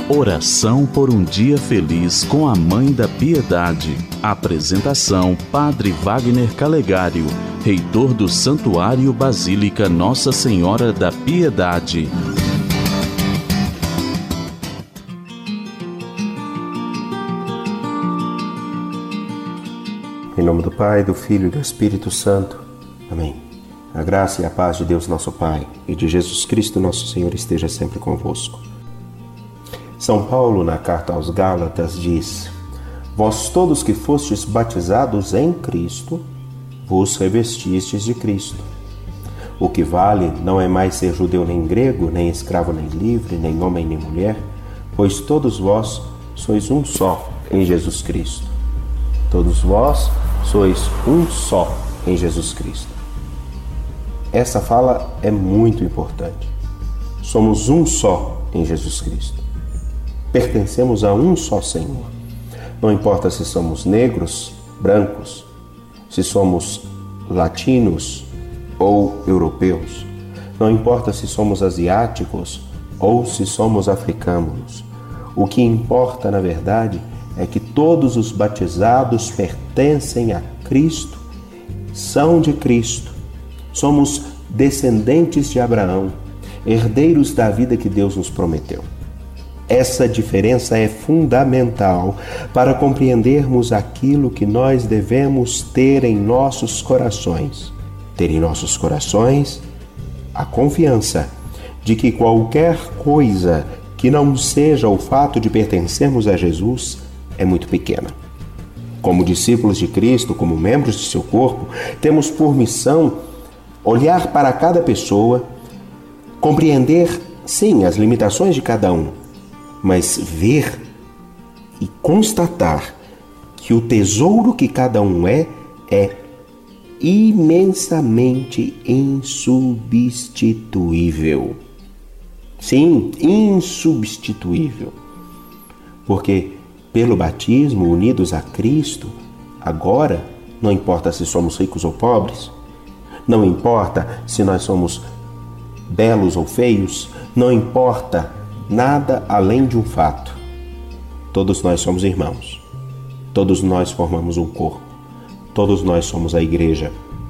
Oração por um dia feliz com a Mãe da Piedade. Apresentação: Padre Wagner Calegário, reitor do Santuário Basílica Nossa Senhora da Piedade. Em nome do Pai, do Filho e do Espírito Santo. Amém. A graça e a paz de Deus nosso Pai e de Jesus Cristo nosso Senhor esteja sempre convosco. São Paulo, na carta aos Gálatas, diz: Vós todos que fostes batizados em Cristo, vos revestistes de Cristo. O que vale não é mais ser judeu nem grego, nem escravo nem livre, nem homem nem mulher, pois todos vós sois um só em Jesus Cristo. Todos vós sois um só em Jesus Cristo. Essa fala é muito importante. Somos um só em Jesus Cristo. Pertencemos a um só Senhor. Não importa se somos negros, brancos, se somos latinos ou europeus. Não importa se somos asiáticos ou se somos africanos. O que importa, na verdade, é que todos os batizados pertencem a Cristo, são de Cristo. Somos descendentes de Abraão, herdeiros da vida que Deus nos prometeu. Essa diferença é fundamental para compreendermos aquilo que nós devemos ter em nossos corações. Ter em nossos corações a confiança de que qualquer coisa que não seja o fato de pertencermos a Jesus é muito pequena. Como discípulos de Cristo, como membros de seu corpo, temos por missão olhar para cada pessoa, compreender, sim, as limitações de cada um, mas ver e constatar que o tesouro que cada um é imensamente insubstituível. Sim, insubstituível. Porque pelo batismo, unidos a Cristo, agora não importa se somos ricos ou pobres, não importa se nós somos belos ou feios, não importa nada além de um fato. Todos nós somos irmãos. Todos nós formamos um corpo. Todos nós somos a igreja.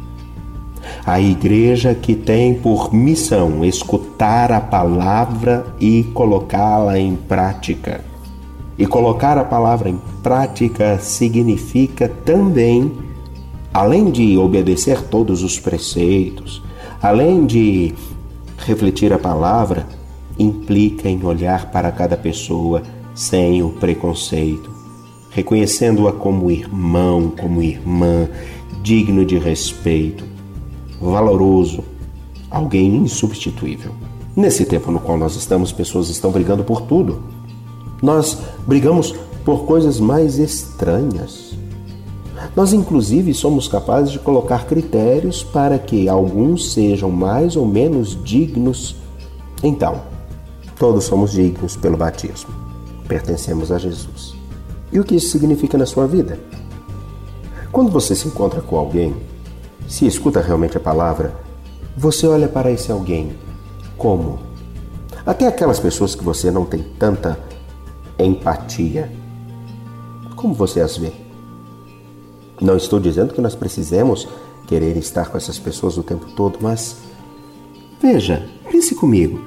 A igreja que tem por missão escutar a palavra e colocá-la em prática. E colocar a palavra em prática significa também, além de obedecer todos os preceitos, além de refletir a palavra, implica em olhar para cada pessoa sem o preconceito, reconhecendo-a como irmão, como irmã, digno de respeito, valoroso, alguém insubstituível. Nesse tempo no qual nós estamos, pessoas estão brigando por tudo. Nós brigamos por coisas mais estranhas. Nós, inclusive, somos capazes de colocar critérios para que alguns sejam mais ou menos dignos. Então, todos somos dignos pelo batismo. Pertencemos a Jesus. E o que isso significa na sua vida? Quando você se encontra com alguém, se escuta realmente a palavra, você olha para esse alguém como? Até aquelas pessoas que você não tem tanta empatia. Como você as vê? Não estou dizendo que nós precisemos querer estar com essas pessoas o tempo todo, mas veja, pense comigo.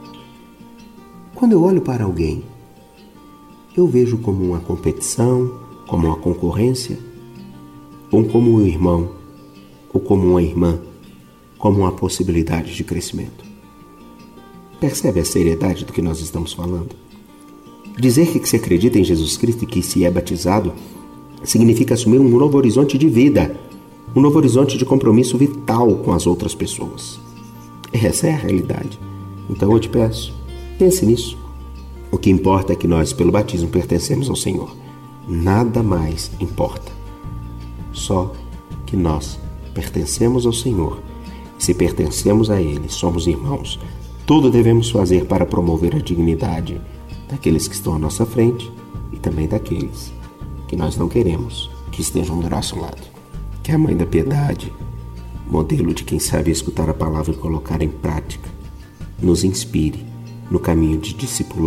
Quando eu olho para alguém, eu vejo como uma competição, como uma concorrência, ou como um irmão, ou como uma irmã, como uma possibilidade de crescimento. Percebe a seriedade do que nós estamos falando? Dizer que se acredita em Jesus Cristo e que se é batizado significa assumir um novo horizonte de vida, um novo horizonte de compromisso vital com as outras pessoas. Essa é a realidade. Então eu te peço, pense nisso. O que importa é que nós, pelo batismo, pertencemos ao Senhor. Nada mais importa. Só que nós pertencemos ao Senhor. Se pertencemos a Ele, somos irmãos. Tudo devemos fazer para promover a dignidade daqueles que estão à nossa frente e também daqueles que nós não queremos que estejam do nosso lado. Que a Mãe da Piedade, modelo de quem sabe escutar a palavra e colocar em prática, nos inspire no caminho de discipulado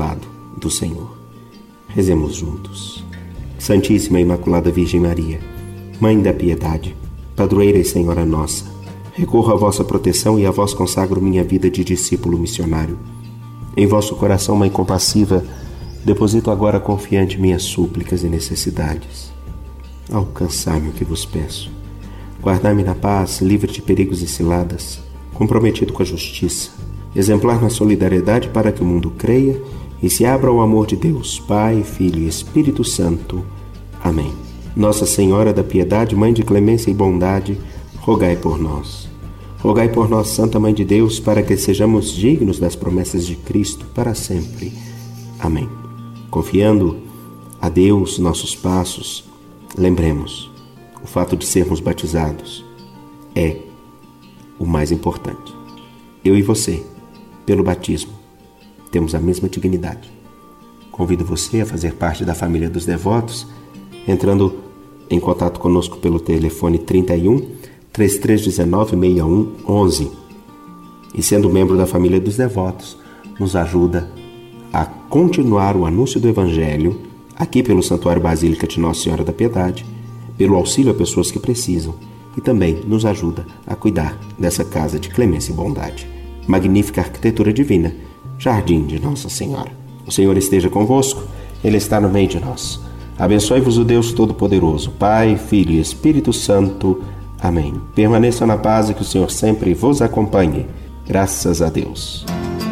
do Senhor. Rezemos juntos. Santíssima e Imaculada Virgem Maria, Mãe da Piedade, Padroeira e Senhora nossa, recorro à vossa proteção e a vós consagro minha vida de discípulo missionário. Em vosso coração, Mãe compassiva, deposito agora confiante minhas súplicas e necessidades. Alcançai-me o que vos peço. Guardai-me na paz, livre de perigos e ciladas, comprometido com a justiça, exemplar na solidariedade para que o mundo creia e se abra ao amor de Deus, Pai, Filho e Espírito Santo. Amém. Nossa Senhora da Piedade, Mãe de clemência e bondade, rogai por nós. Rogai por nós, Santa Mãe de Deus, para que sejamos dignos das promessas de Cristo para sempre. Amém. Confiando a Deus nossos passos, lembremos, o fato de sermos batizados é o mais importante. Eu e você, pelo batismo, temos a mesma dignidade. Convido você a fazer parte da família dos devotos, entrando em contato conosco pelo telefone 31 3319 6111. E sendo membro da família dos devotos, nos ajuda a continuar o anúncio do Evangelho aqui pelo Santuário Basílica de Nossa Senhora da Piedade, pelo auxílio a pessoas que precisam e também nos ajuda a cuidar dessa casa de clemência e bondade. Magnífica arquitetura divina, Jardim de Nossa Senhora. O Senhor esteja convosco, Ele está no meio de nós. Abençoe-vos o Deus Todo-Poderoso, Pai, Filho e Espírito Santo. Amém. Permaneçam na paz e que o Senhor sempre vos acompanhe. Graças a Deus.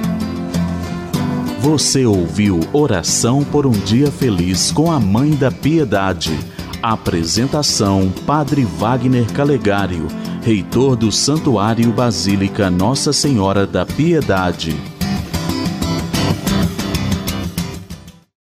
Você ouviu Oração por um Dia Feliz com a Mãe da Piedade. Apresentação: Padre Wagner Calegário, reitor do Santuário Basílica Nossa Senhora da Piedade.